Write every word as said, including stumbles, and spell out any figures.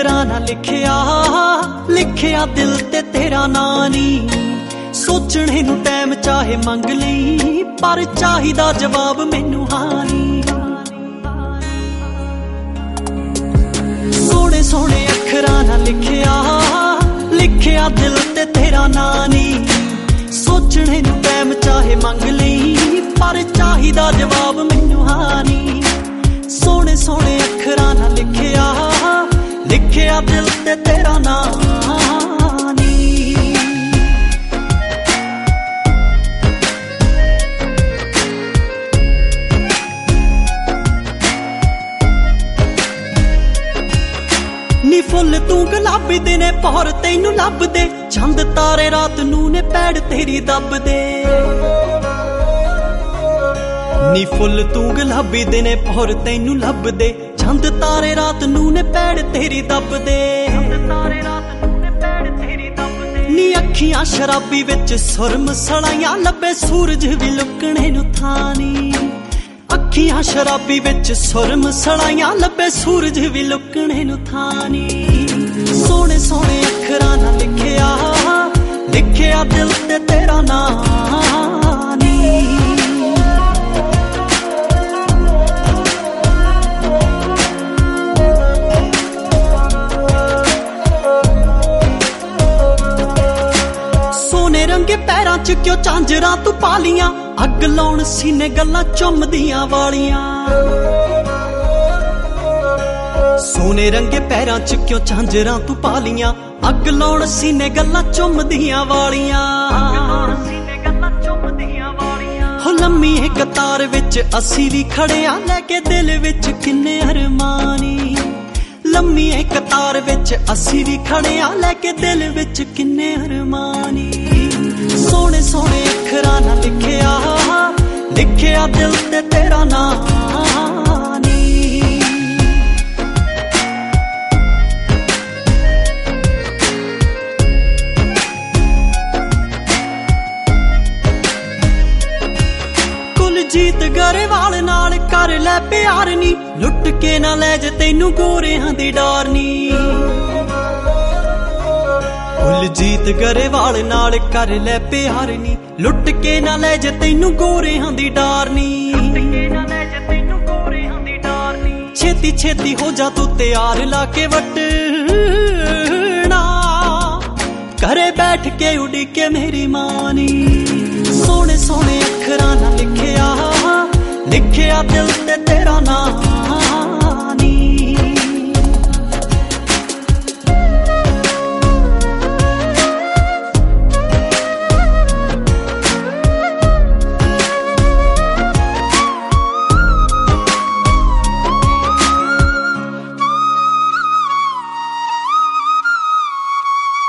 ਅੱਖਰਾਂ ਨਾਲ ਲਿਖਿਆ ਲਿਖਿਆ ਦਿਲ ਤੇ ਤੇਰਾ ਨਾਂ ਨੀ। ਸੋਚਣੇ ਨੂੰ ਟਾਈਮ ਚਾਹੇ ਮੰਗ ਲਈ, ਪਰ ਚਾਹੀਦਾ ਜਵਾਬ ਮੈਨੂੰ ਹਾਂ ਨੀ। ਸੋਹਣੇ ਸੋਹਣੇ ਅੱਖਰਾਂ ਨਾਲ ਲਿਖਿਆ ਲਿਖਿਆ ਦਿਲ ਤੇ ਤੇਰਾ ਨਾਂ ਨੀ। ਸੋਚਣੇ ਨੂੰ ਟਾਈਮ ਚਾਹੇ ਮੰਗ ਲਈ, ਪਰ ਚਾਹੀਦਾ ਜਵਾਬ ਮੈਨੂੰ ਹਾਂ ਨੀ। ਸੋਹਣੇ ਸੋਹਣੇ ਅੱਖਰਾਂ ਨਾਲ ਲਿਖਿਆ ਲਿਖਿਆ ਦਿਲ ਤੇ ਤੇਰਾ ਨਾਂ ਨੀ। ਨੀ ਫੁੱਲ ਤੂੰ ਗੁਲਾਬੀ ਦੇ ਨੇ ਪੌਰ ਤੈਨੂੰ ਲੱਭਦੇ, ਚੰਦ ਤਾਰੇ ਰਾਤ ਨੂੰ ਨੇ ਪੈੜ ਤੇਰੀ ਦੱਬਦੇ। ਨੀ ਫੁੱਲ ਤੂੰ ਗੁਲਾਬੀ ਦੇ ਨੇ ਪੌਰ ਤੈਨੂੰ ਲੱਭਦੇ, ਚੰਦ ਤਾਰੇ ਰਾਤ ਨੂੰ ਨੇ ਪੈੜ ਤੇਰੀ ਦੱਬਦੇ। ਨੀ ਅੱਖੀਆਂ ਸ਼ਰਾਬੀ ਵਿੱਚ ਸੁਰਮ ਸੜਾਈਆਂ ਲੱਭੇ, ਸੂਰਜ ਵੀ ਲੁਕਣੇ ਨੂੰ ਥਾਂ ਨੀ। ਅੱਖੀਆਂ ਸ਼ਰਾਬੀ ਵਿੱਚ ਸੁਰਮ ਸੜਾਈਆਂ ਲੱਭੇ, ਸੂਰਜ ਵੀ ਲੁਕਣੇ ਨੂੰ ਥਾਂ ਨੀ। ਸੋਹਣੇ ਸੋਹਣੇ ਅੱਖਰਾਂ ਨਾਲ ਲਿਖਿਆ ਲਿਖਿਆ ਦਿਲ ਤੇ ਤੇਰਾ ਨਾਂ ਨੀ। ਸੋਨੇ ਰੰਗੇ ਪੈਰਾਂ ਚ ਕਿਉਂ ਝਾਂਜਰਾਂ ਤੂੰ ਪਾਲੀਆਂ, ਅੱਗ ਲਾਉਣ ਸੀਨੇ ਗੱਲਾਂ ਚੁੰਮਦੀਆਂ ਵਾਲੀਆਂ। ਸੋਨੇ ਰੰਗੇ ਪੈਰਾਂ ਚ ਕਿਉਂ ਝਾਂਜਰਾਂ ਤੂੰ ਪਾਲੀਆਂ, ਅੱਗ ਲਾਉਣ ਸੀਨੇ ਗੱਲਾਂ ਚੁੰਮਦੀਆਂ ਵਾਲੀਆਂ। ਹੋ ਲੰਮੀ ਇੱਕ ਕਤਾਰ ਵਿੱਚ ਅਸੀਂ ਵੀ ਖੜਿਆ, ਲੈ ਕੇ ਦਿਲ ਵਿੱਚ ਕਿੰਨੇ ਅਰਮਾਨੀ। ਲੰਮੀ ਇੱਕ ਕਤਾਰ ਵਿੱਚ ਅਸੀਂ ਵੀ ਖੜਿਆ, ਲੈ ਕੇ ਦਿਲ ਵਿੱਚ ਕਿੰਨੇ ਅਰਮਾਨੀ। ਸੋਹਣੇ ਸੋਹਣੇ ਅੱਖਰਾਂ ਨਾਲ ਲਿਖਿਆ ਲਿਖਿਆ ਦਿਲ ਤੇ ਤੇਰਾ ਨਾਂ ਨੀ। ਕੁਲਜੀਤ ਗਰੇਵਾਲ ਨਾਲ ਕਰ ਲੈ ਪਿਆਰ ਨੀ, ਲੁੱਟ ਕੇ ਨਾ ਲੈ ਜੇ ਤੈਨੂੰ ਗੋਰਿਆਂ ਦੀ ਡਾਰ ਨੀ। ਕੁਲਜੀਤ ਗਰੇਵਾਲ ਨਾਲ ਕਰ ਲੈ ਪਿਆਰ ਨੀ, ਲੁੱਟ ਕੇ ਨਾ ਲੈ ਜੇ ਤੈਨੂੰ ਗੋਰਿਆਂ ਦੀ ਡਾਰ ਨੀ। ਛੇਤੀ ਛੇਤੀ ਹੋ ਜਾ ਤੂੰ ਤਿਆਰ, ਲਾ ਕੇ ਵੱਟਣਾ ਘਰੇ ਬੈਠ ਕੇ ਉਡੀਕੇ ਮੇਰੀ ਮਾਂ ਨੀ। ਸੋਹਣੇ ਸੋਹਣੇ ਅੱਖਰ